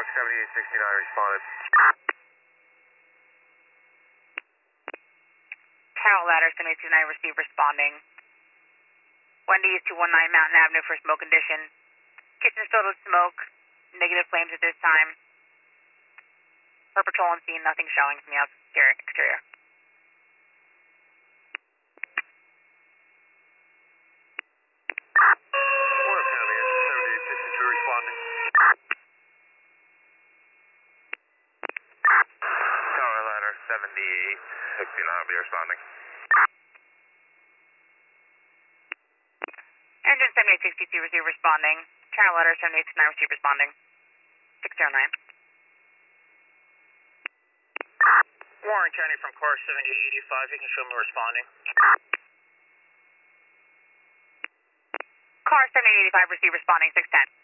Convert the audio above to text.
Fox 7869 responded. Carol Ladder 7869 received responding. Wendy's 219 Mountain Avenue for smoke condition. Kitchen filled with smoke. Negative flames at this time. Per patrol on scene, nothing showing from the exterior. Warren County, 7862 responding. Tower Ladder 7869 will be responding. Engine 7862 received responding. Carol Ladder 7869 received responding. 609. Warren County from car 7885, you can show me responding. Car 7885 received responding 610.